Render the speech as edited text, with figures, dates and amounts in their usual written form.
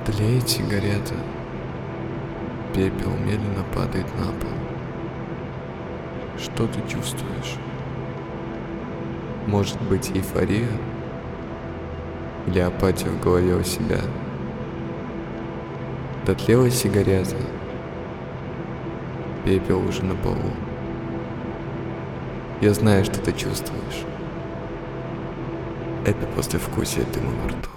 Тлеет сигарета. Пепел медленно падает на пол. Что ты чувствуешь? Может быть, эйфория? Или апатия в голове у себя? Дотлела сигарета. Пепел уже на полу. Я знаю, что ты чувствуешь. Это послевкусие дыма во рту.